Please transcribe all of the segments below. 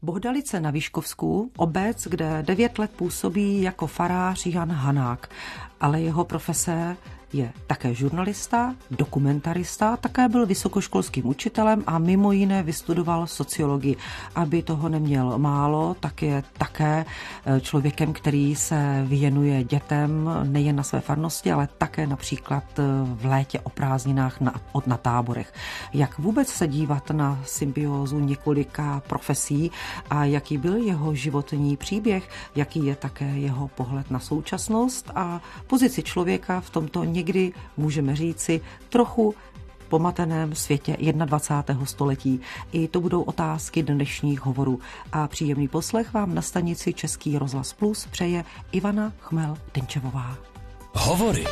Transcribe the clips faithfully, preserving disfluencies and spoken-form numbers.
Bohdalice na Vyškovsku, obec, kde devět let působí jako farář Jan Hanák, ale jeho profese je také žurnalista, dokumentarista, také byl vysokoškolským učitelem a mimo jiné vystudoval sociologii. Aby toho neměl málo, tak je také člověkem, který se věnuje dětem nejen na své farnosti, ale také například v létě o prázdninách na, na táborech. Jak vůbec se dívat na symbiózu několika profesí a jaký byl jeho životní příběh, jaký je také jeho pohled na současnost a pozici člověka v tomto někdy, můžeme říci, trochu pomateném světě dvacátého prvního století. I to budou otázky dnešních hovorů. A příjemný poslech vám na stanici Český rozhlas Plus přeje Ivana Chmel-Denčevová. Hovory.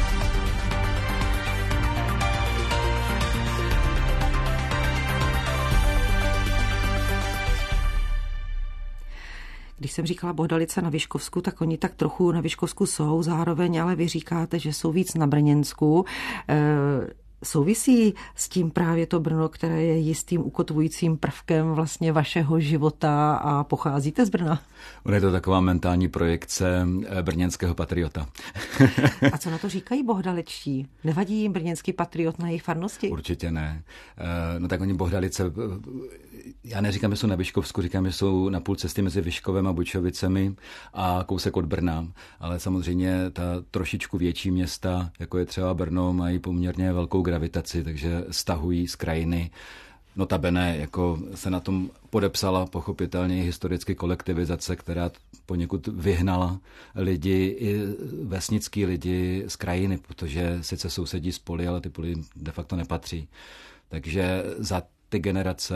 Když jsem říkala Bohdalice na Vyškovsku, tak oni tak trochu na Vyškovsku jsou, zároveň ale vy říkáte, že jsou víc na Brněnsku. E, souvisí s tím právě to Brno, které je jistým ukotvujícím prvkem vlastně vašeho života a pocházíte z Brna? On je to taková mentální projekce brněnského patriota. A co na to říkají bohdaličtí? Nevadí jim brněnský patriot na jejich farnosti? Určitě ne. No tak oni Bohdalice, já neříkám, že jsou na Vyškovsku, říkám, že jsou na půl cesty mezi Vyškovem a Bučovicemi a kousek od Brna, ale samozřejmě ta trošičku větší města, jako je třeba Brno, mají poměrně velkou gravitaci, takže stahují z krajiny. Notabene jako se na tom podepsala pochopitelně historicky kolektivizace, která poněkud vyhnala lidi, i vesnický lidi z krajiny, protože sice sousedí s poli, ale ty poli de facto nepatří. Takže za ty generace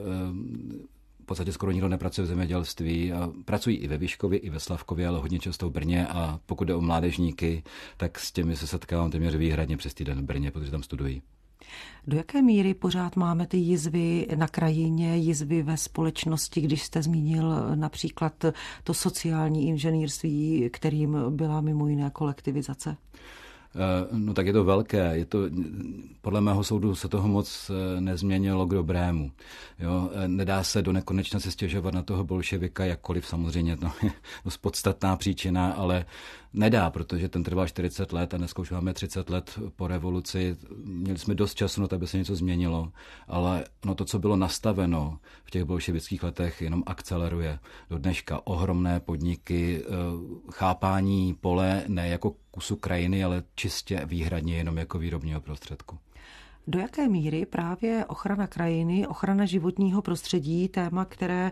v podstatě skoro nikdo nepracuje v zemědělství a pracují i ve Vyškově, i ve Slavkově, ale hodně často v Brně a pokud jde o mládežníky, tak s těmi se setkávám téměř výhradně přes týden v Brně, protože tam studují. Do jaké míry pořád máme ty jizvy na krajině, jizvy ve společnosti, když jste zmínil například to sociální inženýrství, kterým byla mimo jiné kolektivizace? No tak je to velké. Je to, podle mého soudu se toho moc nezměnilo k dobrému. Jo? Nedá se do nekonečna se stěžovat na toho bolševika, jakkoliv samozřejmě to je dost podstatná příčina, ale nedá, protože ten trval čtyřicet let a dneska už máme třicet let po revoluci. Měli jsme dost času na to, aby se něco změnilo, ale no to, co bylo nastaveno v těch bolševických letech, jenom akceleruje do dneška. Ohromné podniky, chápání pole ne jako kusu krajiny, ale čistě výhradně jenom jako výrobního prostředku. Do jaké míry právě ochrana krajiny, ochrana životního prostředí, téma, které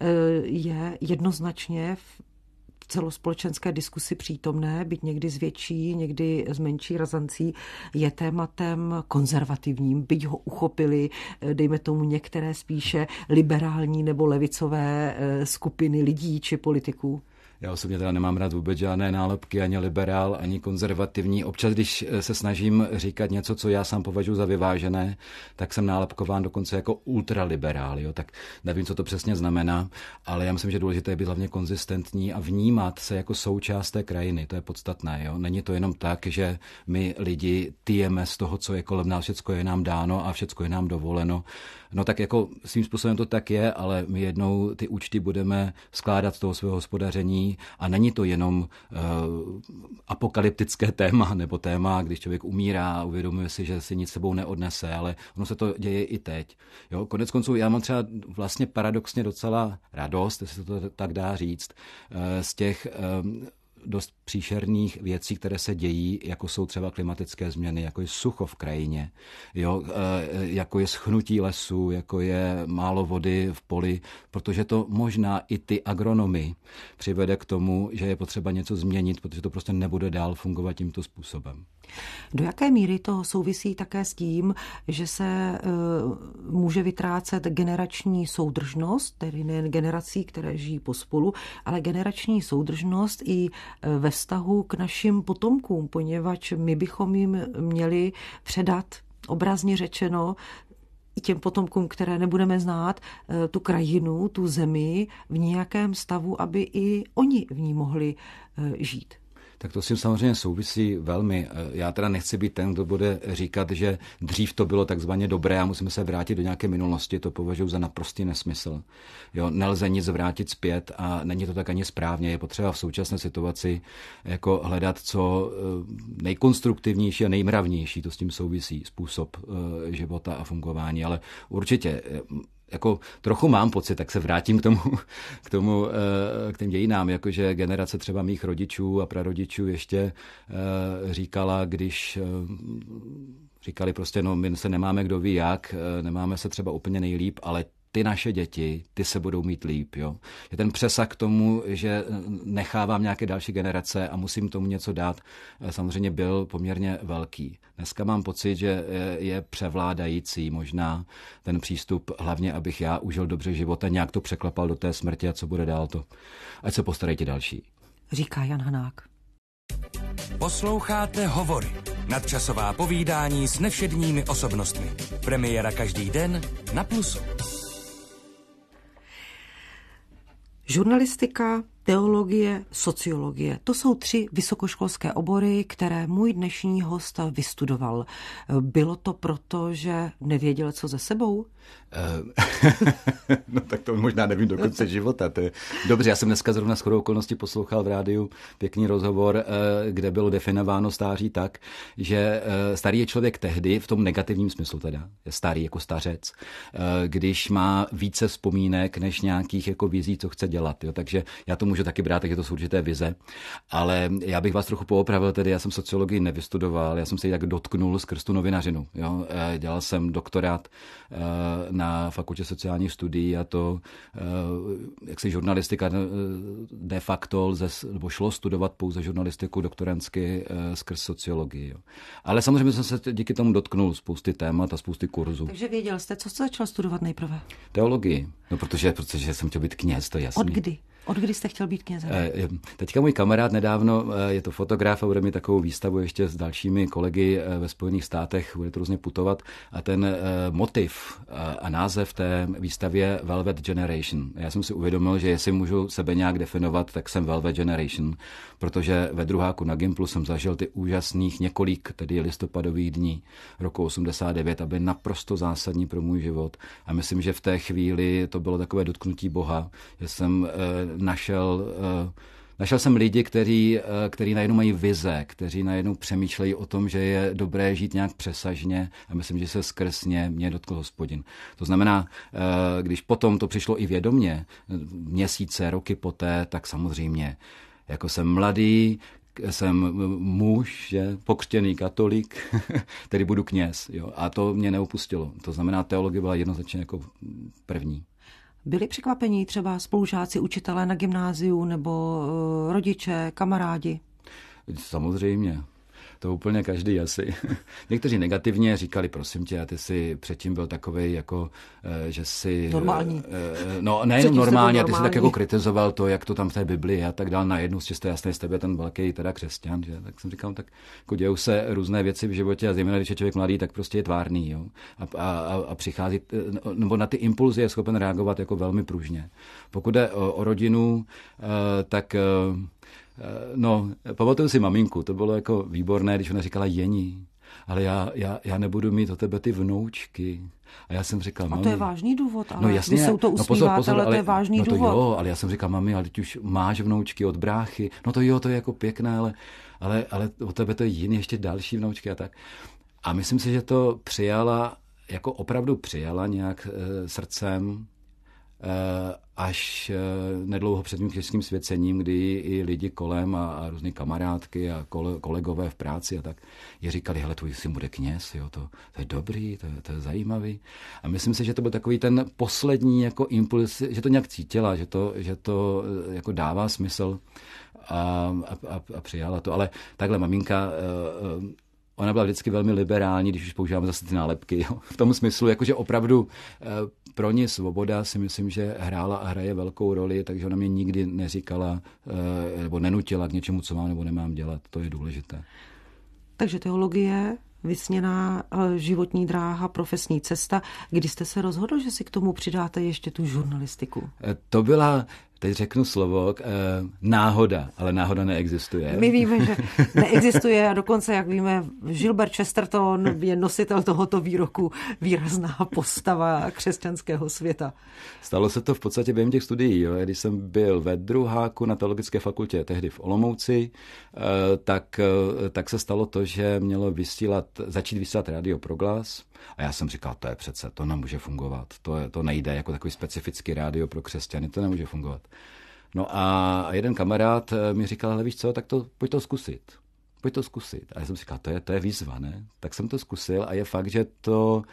je jednoznačně v celospolečenské diskusi přítomné, byť někdy s větší, někdy s menší razancí, je tématem konzervativním, byť ho uchopili, dejme tomu některé spíše liberální nebo levicové skupiny lidí či politiků? Já osobně teda nemám rád vůbec žádné nálepky, ani liberál, ani konzervativní. Občas, když se snažím říkat něco, co já sám považuji za vyvážené, tak jsem nálepkován dokonce jako ultraliberál. Jo? Tak nevím, co to přesně znamená, ale já myslím, že důležité je být hlavně konzistentní a vnímat se jako součást té krajiny. To je podstatné. Jo? Není to jenom tak, že my lidi tyjeme z toho, co je kolem nás, všecko je nám dáno a všecko je nám dovoleno. No tak jako svým způsobem to tak je, ale my jednou ty účty budeme skládat z toho svého hospodaření a není to jenom uh, apokalyptické téma nebo téma, když člověk umírá a uvědomuje si, že si nic sebou neodnese, ale ono se to děje i teď. Jo? Konec konců já mám třeba vlastně paradoxně docela radost, jestli to tak dá říct, uh, z těch uh, dost příšerných věcí, které se dějí, jako jsou třeba klimatické změny, jako je sucho v krajině, jo, jako je schnutí lesů, jako je málo vody v poli, protože to možná i ty agronomy přivede k tomu, že je potřeba něco změnit, protože to prostě nebude dál fungovat tímto způsobem. Do jaké míry to souvisí také s tím, že se uh, může vytrácet generační soudržnost, tedy nejen generací, které žijí pospolu, ale generační soudržnost i ve vztahu k našim potomkům, poněvadž my bychom jim měli předat, obrazně řečeno, i těm potomkům, které nebudeme znát, tu krajinu, tu zemi v nějakém stavu, aby i oni v ní mohli žít. Tak to s tím samozřejmě souvisí velmi. Já teda nechci být ten, kdo bude říkat, že dřív to bylo takzvaně dobré a musíme se vrátit do nějaké minulosti. To považuji za naprostý nesmysl. Jo, nelze nic vrátit zpět a není to tak ani správně. Je potřeba v současné situaci jako hledat co nejkonstruktivnější a nejmravnější. To s tím souvisí způsob života a fungování. Ale určitě jako trochu mám pocit, tak se vrátím k tomu, k tomu, k těm dějinám, jakože generace třeba mých rodičů a prarodičů ještě říkala, když říkali prostě, no my se nemáme kdo ví jak, nemáme se třeba úplně nejlíp, ale ty naše děti, ty se budou mít líp. Jo? Je ten přesah k tomu, že nechávám nějaké další generace a musím tomu něco dát, samozřejmě byl poměrně velký. Dneska mám pocit, že je převládající možná ten přístup, hlavně abych já užil dobře život a nějak to překlepal do té smrti a co bude dál to. Ať se postarají ti další. Říká Jan Hanák. Posloucháte Hovory. Nadčasová povídání s nevšedními osobnostmi. Premiéra každý den na Plusu. Žurnalistika, teologie, sociologie. To jsou tři vysokoškolské obory, které můj dnešní host vystudoval. Bylo to proto, že nevěděl, co se sebou? No tak to možná nevím do konce života. To je... Dobře, já jsem dneska zrovna shodou okolností poslouchal v rádiu pěkný rozhovor, kde bylo definováno stáří tak, že starý je člověk tehdy, v tom negativním smyslu teda, je starý jako stařec, když má více vzpomínek než nějakých jako vizí, co chce dělat. Jo? Takže já to můžu taky brát, takže to jsou určité vize, ale já bych vás trochu poopravil, tedy já jsem sociologii nevystudoval, já jsem se jí tak dotknul skrz tu novinařinu. Jo? Dělal jsem doktorát na fakultě sociálních studií a to, jak se žurnalistika de facto lze, nebo šlo studovat pouze žurnalistiku doktorantsky skrz sociologii. Jo. Ale samozřejmě jsem se díky tomu dotknul spousty témat a spousty kurzů. Takže věděl jste, co jste začal studovat nejprve? Teologii. No protože, protože jsem chtěl být kněz, to je jasný. Od kdy? Od kdy jste chtěl být knězem? Teďka můj kamarád nedávno, je to fotograf a bude mít takovou výstavu ještě s dalšími kolegy ve Spojených státech, bude to různě putovat a ten motiv a název té výstavy je Velvet Generation. Já jsem si uvědomil, že jestli můžu sebe nějak definovat, tak jsem Velvet Generation, protože ve druháku na Gimplu jsem zažil ty úžasných několik tedy listopadových dní roku osmdesát devět a byly naprosto zásadní pro můj život. A myslím, že v té chvíli to bylo takové dotknutí Boha, že jsem našel, našel jsem lidi, kteří, kteří najednou mají vize, kteří najednou přemýšlejí o tom, že je dobré žít nějak přesažně a myslím, že se skrz ně mě dotkl Hospodin. To znamená, když potom to přišlo i vědomě, měsíce, roky poté, tak samozřejmě, jako jsem mladý, jsem muž, že, pokřtěný katolík, tedy budu kněz. Jo, a to mě neopustilo. To znamená, teologie byla jednoznačně jako první. Byli překvapení třeba spolužáci, učitelé na gymnáziu nebo rodiče, kamarádi? Samozřejmě. To úplně každý asi. Někteří negativně říkali, prosím tě, a ty jsi předtím byl takovej, jako, že jsi... Normální. No, nejenom normální, a ty jsi tak jako kritizoval to, jak to tam v té Biblii a tak dál. Najednou z čisté jasné z tebe ten velký teda křesťan, že? Tak jsem říkal, tak jako dějou se různé věci v životě a zejména, když je člověk mladý, tak prostě je tvárný, jo. A, a, a přichází, nebo na ty impulzy je schopen reagovat jako velmi pružně. Pokud jde o, o rodinu, tak... No, pamatuju si maminku, to bylo jako výborné, když ona říkala Jení, ale já, já, já nebudu mít o tebe ty vnoučky. A já jsem říkal, mami... A to je vážný důvod, ale no jasně, vy jsou to usmíváte, no pozor, pozor, ale to je vážný no to důvod. Jo, ale já jsem říkal, mami, ale teď už máš vnoučky od bráchy. No to jo, to je jako pěkné, ale, ale, ale o tebe to je jiný, ještě další vnoučky a tak. A myslím si, že to přijala, jako opravdu přijala nějak e, srdcem, až nedlouho před mým kněžským svěcením, kdy i lidi kolem a, a různé kamarádky a kole, kolegové v práci a tak je říkali, hele, tvůj syn bude kněz, jo, to, to je dobrý, to, to je zajímavý. A myslím si, že to byl takový ten poslední jako impuls, že to nějak cítila, že to, že to jako dává smysl a, a, a přijala to. Ale takhle maminka... Ona byla vždycky velmi liberální, když už používáme zase ty nálepky. Jo. V tom smyslu, jakože opravdu pro ní svoboda si myslím, že hrála a hraje velkou roli, takže ona mě nikdy neříkala nebo nenutila k něčemu, co mám nebo nemám dělat. To je důležité. Takže teologie, vysněná životní dráha, profesní cesta. Kdy jste se rozhodl, že si k tomu přidáte ještě tu žurnalistiku? To byla... teď řeknu slovo, eh, náhoda, ale náhoda neexistuje. My víme, že neexistuje a dokonce, jak víme, Gilbert Chesterton je nositel tohoto výroku, výrazná postava křesťanského světa. Stalo se to v podstatě během těch studií. Jo. Když jsem byl ve druháku na teologické fakultě, tehdy v Olomouci, eh, tak, eh, tak se stalo to, že mělo vysílat, začít vysílat rádio Proglas. A já jsem říkal, to je přece, to nemůže fungovat. To, je, to nejde jako takový specifický rádio pro křesťany, to nemůže fungovat. No a jeden kamarád mi říkal, ale víš co, tak to, pojď to zkusit. Pojď to zkusit. A já jsem říkal, to je, to je výzva, ne? Tak jsem to zkusil a je fakt, že to,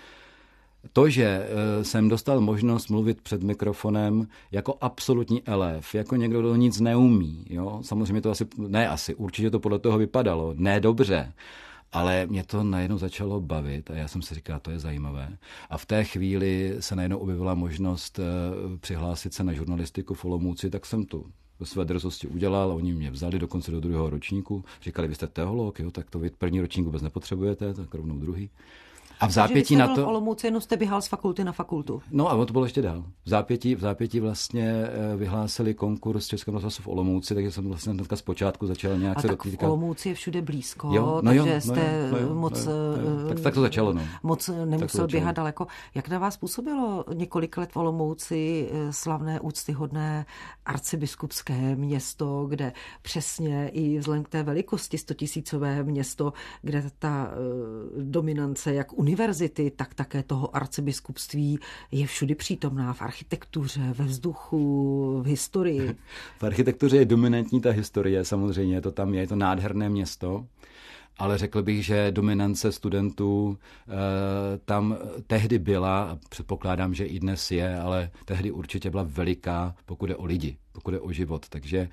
to, že jsem dostal možnost mluvit před mikrofonem jako absolutní elef, jako někdo, kdo nic neumí. Jo? Samozřejmě to asi, ne asi, určitě to podle toho vypadalo, ne dobře. Ale mě to najednou začalo bavit a já jsem si říkal, to je zajímavé. A v té chvíli se najednou objevila možnost přihlásit se na žurnalistiku v Olomouci, tak jsem to ve své drzosti udělal, oni mě vzali dokonce do druhého ročníku. Říkali, vy jste teolog, jo, tak to vy první ročník vůbec nepotřebujete, tak rovnou druhý. A v zápětí na to... v Olomouci, jenom jste běhal z fakulty na fakultu. No a to bylo ještě dál. V zápětí, v zápětí vlastně vyhlásili konkurs Českého rozhlasu v Olomouci, takže jsem vlastně hnedka zpočátku začal nějak a se tak dotýkat. v Olomouci je všude blízko, jo, no takže jo, jste no jo, no jo, moc... No jo, no jo. Tak, tak to začalo, no. Moc nemusel běhat daleko. Jak na vás působilo několik let v Olomouci slavné, úctyhodné arcibiskupské město, kde přesně i vzhledem k té velikosti stotisícové město, kde ta dominance jak univerzity, tak také toho arcibiskupství je všudy přítomná v architektuře, ve vzduchu, v historii. V architektuře je dominantní ta historie, samozřejmě, to tam je, je to nádherné město, ale řekl bych, že dominance studentů e, tam tehdy byla, a předpokládám, že i dnes je, ale tehdy určitě byla veliká, pokud je o lidi, pokud je o život. Takže e,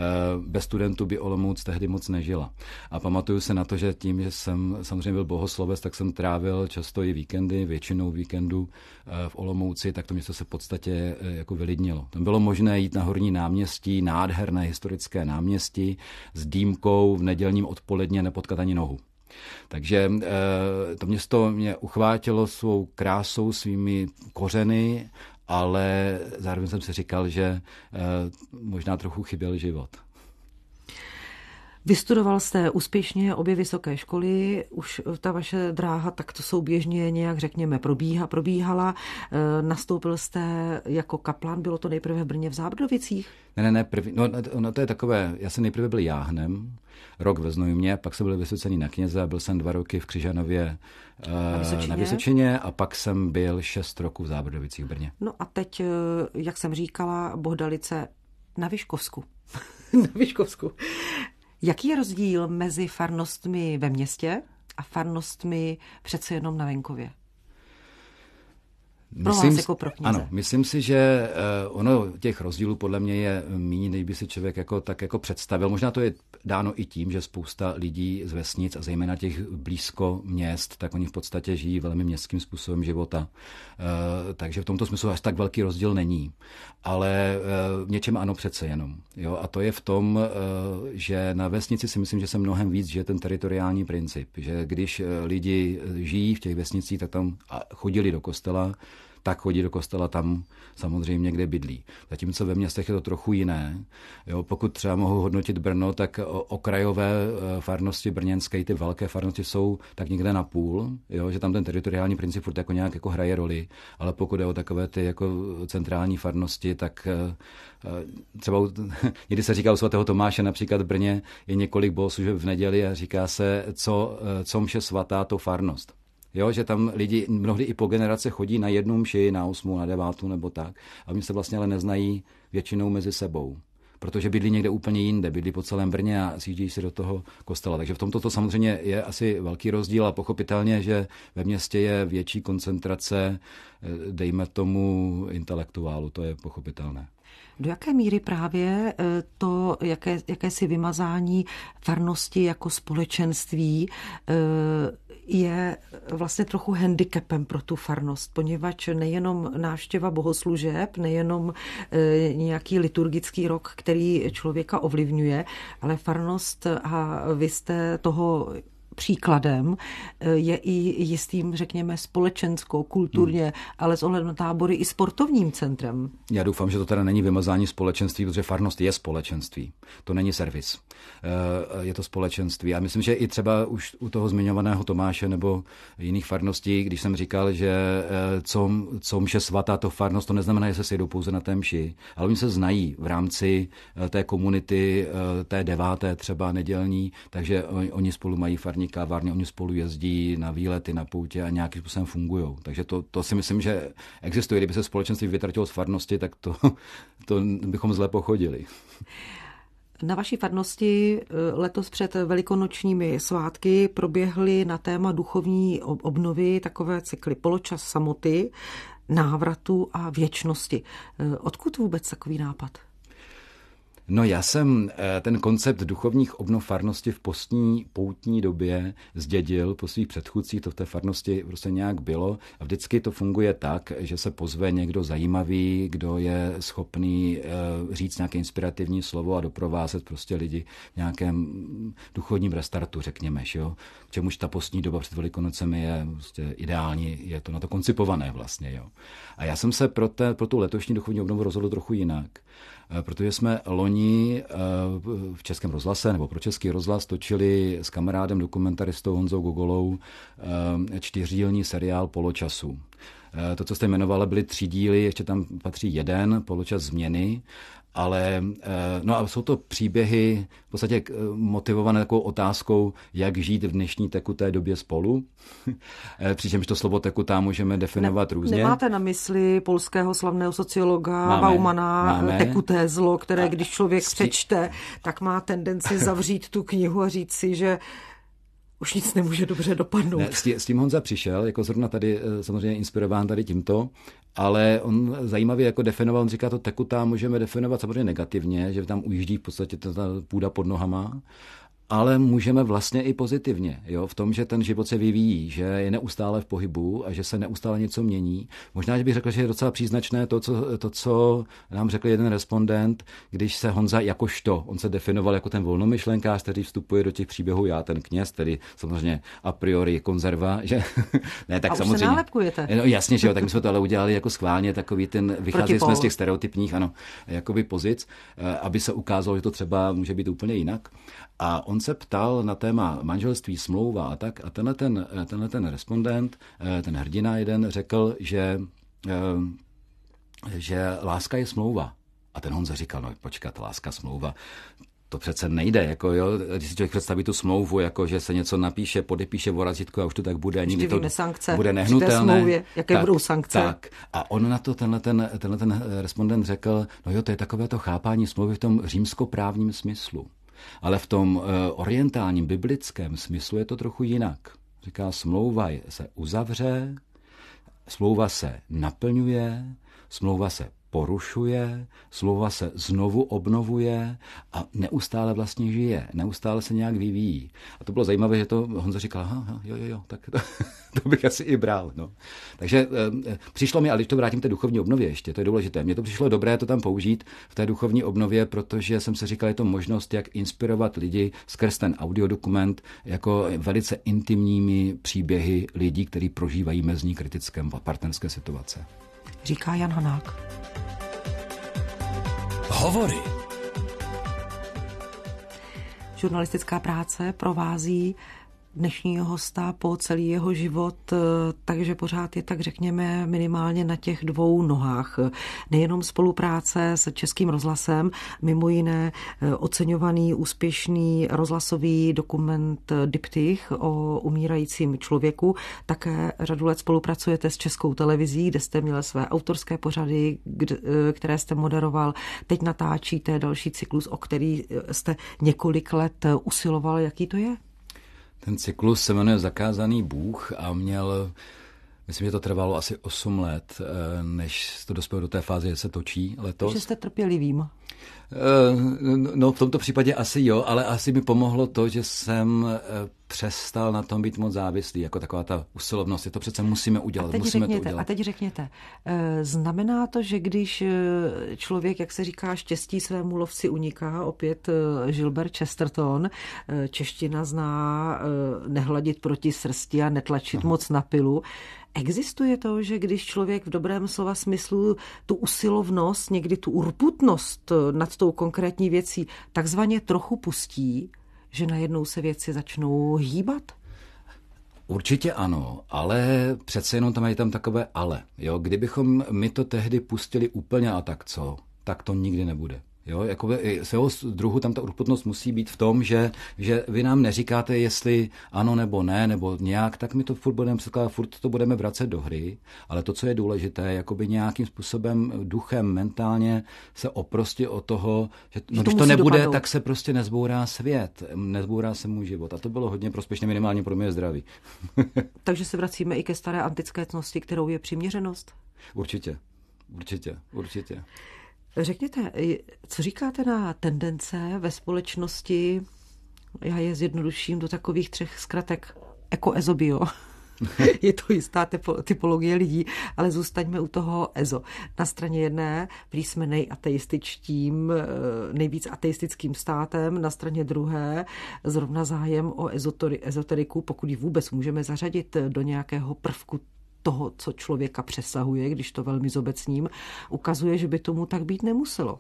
bez studentů by Olomouc tehdy moc nežila. A pamatuju se na to, že tím, že jsem samozřejmě byl bohoslovec, tak jsem trávil často i víkendy, většinou víkendu e, v Olomouci, tak to město se v podstatě e, jako vylidnilo. Tam bylo možné jít na Horní náměstí, nádherné historické náměstí, s dýmkou v nedělním odpoledně nepotkat ani nohu. Takže e, to město mě uchvátilo svou krásou, svými kořeny, ale zároveň jsem si říkal, že e, možná trochu chyběl život. Vystudoval jste úspěšně obě vysoké školy, už ta vaše dráha takto souběžně nějak, řekněme, probíha, probíhala. E, nastoupil jste jako kaplan, bylo to nejprve v Brně v Zábrdovicích? Ne, ne, ne, první, no, no to je takové, já jsem nejprve byl jáhnem, rok ve Znojmě, pak jsem byl vysvěcený na kněze a byl jsem dva roky v Křižanově na Vysočině. na Vysočině a pak jsem byl šest roků v Zábrdovicích v Brně. No a teď, jak jsem říkala, Bohdalice na Vyškovsku. na Vyškovsku. Jaký je rozdíl mezi farnostmi ve městě a farnostmi přece jenom na venkově? Pro myslím, vás jako pro kněze. Ano, myslím si, že uh, ono těch rozdílů podle mě je méně, než by si člověk jako, tak jako představil. Možná to je dáno i tím, že spousta lidí z vesnic a zejména těch blízko měst, tak oni v podstatě žijí velmi městským způsobem života. Uh, takže v tomto smyslu až tak velký rozdíl není. Ale uh, v něčem ano přece jenom. Jo? A to je v tom, uh, že na vesnici si myslím, že se mnohem víc žije ten teritoriální princip. Že když uh, lidi žijí v těch vesnicích, tak tam chodili do kostela, tak chodí do kostela tam samozřejmě, kde bydlí. Zatímco ve městech je to trochu jiné. Jo, pokud třeba mohu hodnotit Brno, tak okrajové farnosti brněnské, ty velké farnosti jsou tak někde na půl, jo, že tam ten teritoriální princip furt jako nějak jako hraje roli, ale pokud je o takové ty jako centrální farnosti, tak třeba někdy se říká u svatého Tomáše, například v Brně je několik bohoslužeb v neděli a říká se, co, co mše svatá, to farnost. Jo, že tam lidi mnohdy i po generace chodí na jednu mši, na osmou, na devátou nebo tak. A oni se vlastně ale neznají většinou mezi sebou. Protože bydlí někde úplně jinde, bydlí po celém Brně a sjíždějí se do toho kostela. Takže v tomto to samozřejmě je asi velký rozdíl a pochopitelně, že ve městě je větší koncentrace, dejme tomu, intelektuálu, to je pochopitelné. Do jaké míry právě to jaké, jakési vymazání farnosti jako společenství je vlastně trochu handicapem pro tu farnost, poněvadž nejenom návštěva bohoslužeb, nejenom nějaký liturgický rok, který člověka ovlivňuje, ale farnost, a vy jste toho příkladem, je i jistým, řekněme, společensko-kulturně, hmm. ale s ohledem na Tábory i sportovním centrem. Já doufám, že to teda není vymazání společenství, protože farnost je společenství. To není servis. Je to společenství. A myslím, že i třeba už u toho zmiňovaného Tomáše nebo jiných farností, když jsem říkal, že co, co mše svatá, to farnost, to neznamená, že se sejdou pouze na té mši, ale oni se znají v rámci té komunity, té deváté třeba nedělní, takže oni spolu mají farní kávárny, oni spolu jezdí na výlety, na poutě a nějakým způsobem fungují. Takže to, to si myslím, že existuje. Kdyby se společenství vytratilo z farnosti, tak to, to bychom zle pochodili. Na vaší farnosti letos před velikonočními svátky proběhly na téma duchovní obnovy takové cykly Poločas samoty, návratu a věčnosti. Odkud vůbec takový nápad? No já jsem ten koncept duchovních obnov farnosti v postní poutní době zdědil po svých předchůdcích, to v té farnosti prostě nějak bylo a vždycky to funguje tak, že se pozve někdo zajímavý, kdo je schopný říct nějaké inspirativní slovo a doprovázet prostě lidi v nějakém duchovním restartu, řekněme, jo? K čemuž ta postní doba před Velikonocemi je prostě ideální, je to na to koncipované vlastně. Jo? A já jsem se pro, te, pro tu letošní duchovní obnovu rozhodl trochu jinak. Protože jsme loni v Českém rozhlase nebo pro Český rozhlas točili s kamarádem dokumentaristou Honzou Gogolou čtyřdílný seriál Poločasu. To, co jste jmenovala, byly tři díly, ještě tam patří jeden, Poločas změny, ale no a jsou to příběhy v podstatě motivované takovou otázkou, jak žít v dnešní tekuté době spolu. Přičemž to slovo tekutá můžeme definovat ne, různě. Nemáte na mysli polského slavného sociologa máme, Baumana máme. Tekuté zlo, které když člověk a, přečte, tak má tendenci zavřít tu knihu a říct si, že už nic nemůže dobře dopadnout. Ne, s tím Honza přišel, jako zrovna tady samozřejmě inspirován tady tímto, ale on zajímavě jako definoval, on říká, to tekutá můžeme definovat samozřejmě negativně, že tam ujíždí v podstatě ta půda pod nohama, ale můžeme vlastně i pozitivně, jo, v tom, že ten život se vyvíjí, že je neustále v pohybu a že se neustále něco mění. Možná, že bych řekl, že je docela příznačné to, co, to, co nám řekl jeden respondent, když se Honza jakožto, on se definoval jako ten volnomyšlenkář, který vstupuje do těch příběhů, já ten kněz, tedy samozřejmě a priori konzerva, že ne, tak a samozřejmě. už se nálepkujete. No, jasně, že jo, tak my jsme to ale udělali jako schválně, takový ten, vycházeli jsme z těch stereotypních, ano, jakoby pozic, aby se ukázalo, že to třeba může být úplně jinak. A on se ptal na téma manželství, smlouva a tak a tenhle ten, tenhle ten respondent, ten hrdina jeden řekl, že, že láska je smlouva. A ten Honza říkal, no počkat, láska, smlouva, to přece nejde, jako jo, když si člověk představí tu smlouvu, jako že se něco napíše, podepíše o razítko a už to tak bude, nikdy to sankce, bude nehnutelné. Smlouvě, jaké tak, budou sankce. Tak. A on na to tenhle ten, tenhle ten respondent řekl, no jo, to je takové to chápání smlouvy v tom římskoprávním smyslu. Ale v tom uh, orientálním, biblickém smyslu je to trochu jinak. Říká, smlouva se uzavře, smlouva se naplňuje, smlouva se porušuje, smlouva se znovu obnovuje a neustále vlastně žije, neustále se nějak vyvíjí. A to bylo zajímavé, že to Honza říkal, aha, jo, jo, jo, tak to, to bych asi i bral. No. Takže e, přišlo mi, ale když to vrátím k té duchovní obnově ještě, to je důležité, mně to přišlo dobré to tam použít v té duchovní obnově, protože jsem si říkal, je to možnost, jak inspirovat lidi skrz ten audiodokument jako velice intimními příběhy lidí, kteří prožívají mezní kritické partnerské situace. Říká Jan Hanák. Hovory. Žurnalistická práce provází dnešního hosta po celý jeho život, takže pořád je tak řekněme minimálně na těch dvou nohách. Nejenom spolupráce s Českým rozhlasem, mimo jiné oceňovaný úspěšný rozhlasový dokument Diptych o umírajícím člověku, také řadu let spolupracujete s Českou televizí, kde jste měl své autorské pořady, které jste moderoval. Teď natáčíte další cyklus, o který jste několik let usiloval. Jaký to je? Ten cyklus se jmenuje Zakázaný Bůh a měl, myslím, že to trvalo asi osm let, než to dospělo do té fáze, že se točí letos. Že jste trpělivým. No v tomto případě asi jo, ale asi mi pomohlo to, že jsem přestal na tom být moc závislý, jako taková ta usilovnost. Je to přece musíme udělat, a teď musíme řekněte, to udělat. A teď řekněte, znamená to, že když člověk, jak se říká, štěstí svému lovci uniká, opět Gilbert Chesterton, čeština zná nehladit proti srsti a netlačit Aha. moc na pilu. Existuje to, že když člověk v dobrém slova smyslu tu usilovnost, někdy tu urputnost nad tou konkrétní věcí takzvaně trochu pustí, že najednou se věci začnou hýbat? Určitě ano, ale přece jenom tam je tam takové ale. Jo? Kdybychom my to tehdy pustili úplně a tak co, tak to nikdy nebude. Jo, jakoby svého druhu tam ta urputnost musí být v tom, že, že vy nám neříkáte, jestli ano nebo ne, nebo nějak, tak my to furt budeme předkládat, furt to budeme vracet do hry, ale to, co je důležité, je jakoby nějakým způsobem duchem, mentálně se oprostit od toho, že no, když to nebude, dopadnout. Tak se prostě nezbourá svět, nezbourá se můj život. A to bylo hodně prospěšné, minimálně pro mě zdraví. Takže se vracíme i ke staré antické ctnosti, kterou je přiměřenost? Určitě, určitě, určitě. Řekněte, co říkáte na tendence ve společnosti, já je zjednoduším do takových třech zkratek, eko-ezo-bio. Je to jistá typologie lidí, ale zůstaňme u toho ezo. Na straně jedné prý jsme nejateističtím, nejvíc ateistickým státem, na straně druhé zrovna zájem o ezoteriku, pokud ji vůbec můžeme zařadit do nějakého prvku toho, co člověka přesahuje, když to velmi zobecním, ukazuje, že by tomu tak být nemuselo.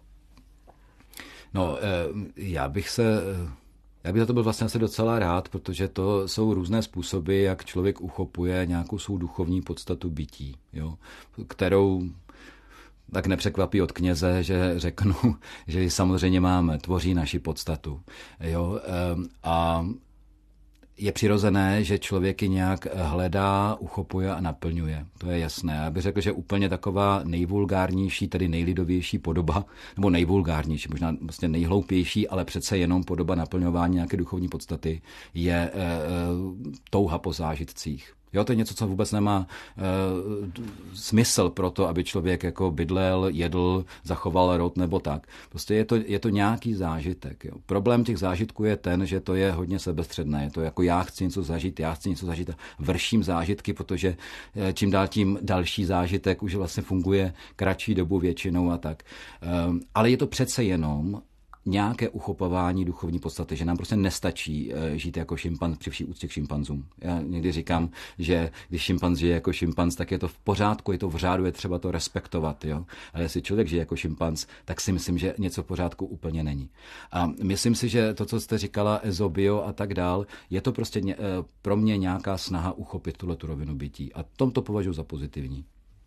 No, já bych se... Já bych za to byl vlastně asi docela rád, protože to jsou různé způsoby, jak člověk uchopuje nějakou svou duchovní podstatu bytí, jo, kterou tak nepřekvapí od kněze, že řeknu, že samozřejmě máme, tvoří naši podstatu. Jo, a je přirozené, že člověk ji nějak hledá, uchopuje a naplňuje. To je jasné. Já bych řekl, že úplně taková nejvulgárnější, tedy nejlidovější podoba, nebo nejvulgárnější, možná vlastně nejhloupější, ale přece jenom podoba naplňování nějaké duchovní podstaty je e, e, touha po zážitcích. Jo, to je něco, co vůbec nemá e, smysl pro to, aby člověk jako bydlel, jedl, zachoval rod nebo tak. Prostě je to, je to nějaký zážitek. Jo. Problém těch zážitků je ten, že to je hodně sebestředné. Je to jako já chci něco zažít, já chci něco zažít a vrším zážitky, protože e, čím dál tím další zážitek už vlastně funguje kratší dobu většinou a tak. E, ale je to přece jenom nějaké uchopování duchovní podstaty, že nám prostě nestačí žít jako šimpanz při vší úctě k šimpanzům. Já někdy říkám, že když šimpanz žije jako šimpanz, tak je to v pořádku, je to v řádu, je třeba to respektovat. Jo? Ale jestli člověk žije jako šimpanz, tak si myslím, že něco v pořádku úplně není. A myslím si, že to, co jste říkala, ezo-bio a tak dál, je to prostě ně, pro mě nějaká snaha uchopit tuhletu rovinu bytí. A tom to považuji za pozitivní.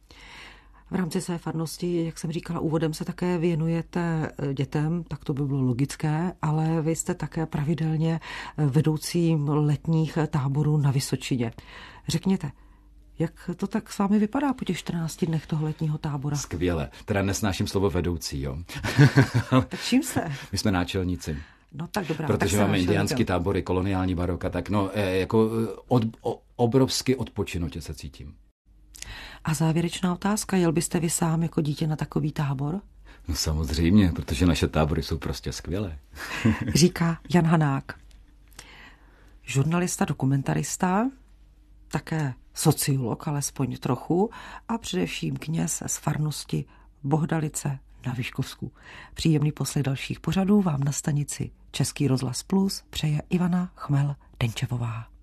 V rámci své farnosti, jak jsem říkala úvodem, se také věnujete dětem, tak to by bylo logické, ale vy jste také pravidelně vedoucím letních táborů na Vysočině. Řekněte, jak to tak s vámi vypadá po těch čtrnácti dnech toho letního tábora? Skvěle. Teda nesnáším slovo vedoucí, jo. Tak čím se? My jsme náčelníci. No tak dobrá. Protože tak máme indiánský tábory, koloniální baroka, tak no, jako od, o, obrovsky odpočinutě se cítím. A závěrečná otázka, jel byste vy sám jako dítě na takový tábor? No samozřejmě, protože naše tábory jsou prostě skvělé. Říká Jan Hanák. Žurnalista, dokumentarista, také sociolog, alespoň trochu, a především kněz z farnosti Bohdalice na Vyškovsku. Příjemný poslech dalších pořadů vám na stanici Český rozhlas Plus přeje Ivana Chmel-Denčevová.